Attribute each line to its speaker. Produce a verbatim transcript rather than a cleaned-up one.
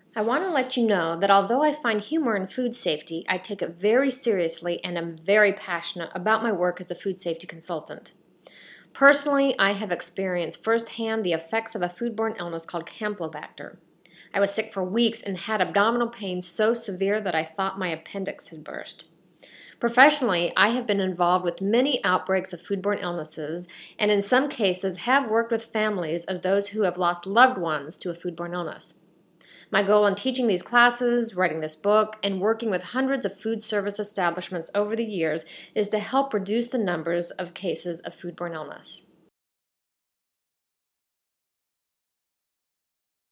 Speaker 1: I want to let you know that although I find humor in food safety, I take it very seriously and am very passionate about my work as a food safety consultant. Personally, I have experienced firsthand the effects of a foodborne illness called Campylobacter. I was sick for weeks and had abdominal pain so severe that I thought my appendix had burst. Professionally, I have been involved with many outbreaks of foodborne illnesses and in some cases have worked with families of those who have lost loved ones to a foodborne illness. My goal in teaching these classes, writing this book, and working with hundreds of food service establishments over the years is to help reduce the numbers of cases of foodborne illness.